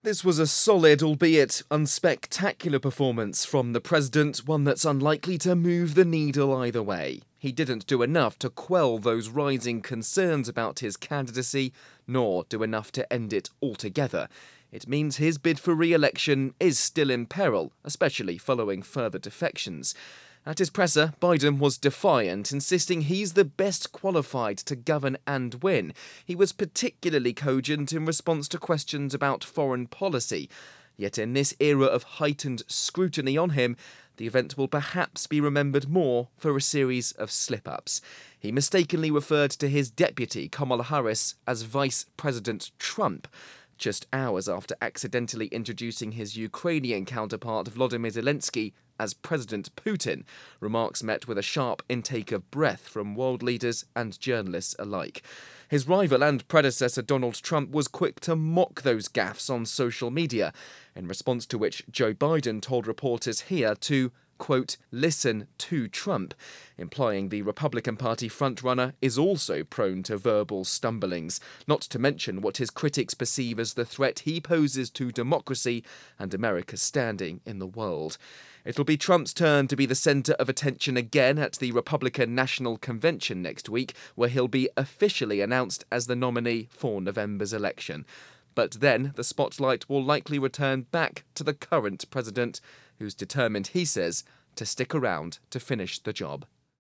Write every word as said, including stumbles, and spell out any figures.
This was a solid, albeit unspectacular performance from the president, one that's unlikely to move the needle either way. He didn't do enough to quell those rising concerns about his candidacy, nor do enough to end it altogether. It means his bid for re-election is still in peril, especially following further defections. At his presser, Biden was defiant, insisting he's the best qualified to govern and win. He was particularly cogent in response to questions about foreign policy. Yet in this era of heightened scrutiny on him, the event will perhaps be remembered more for a series of slip-ups. He mistakenly referred to his deputy, Kamala Harris, as Vice President Trump, just hours after accidentally introducing his Ukrainian counterpart Volodymyr Zelensky as President Putin. Remarks met with a sharp intake of breath from world leaders and journalists alike. His rival and predecessor Donald Trump was quick to mock those gaffes on social media, in response to which Joe Biden told reporters here to, quote, listen to Trump, implying the Republican Party frontrunner is also prone to verbal stumblings, not to mention what his critics perceive as the threat he poses to democracy and America's standing in the world. It'll be Trump's turn to be the centre of attention again at the Republican National Convention next week, where he'll be officially announced as the nominee for November's election. But then the spotlight will likely return back to the current president, who's determined, he says, to stick around to finish the job.